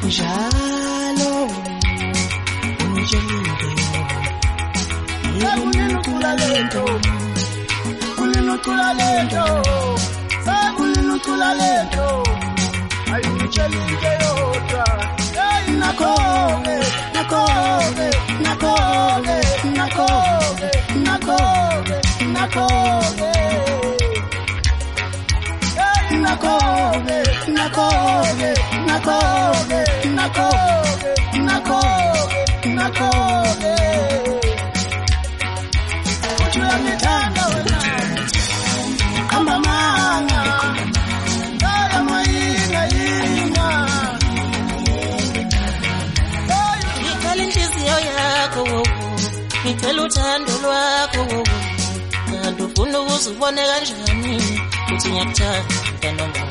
njalo unijolile Sakulinukula lento Kulinukula lento Sakulinukula lento Ayunichelike yodwa Nakove Nakove Nakove Nakove Nakove Nakove Nakove Nakove Nakove Nakove Nakove Nakove Uchula mitanda wena Kamba manga Kaya maina ina Ngicela inhliziyo yakho ngicela uthando lwakho kanti ufuna ukuzibone kanjani uthi ngiyakuthanda noma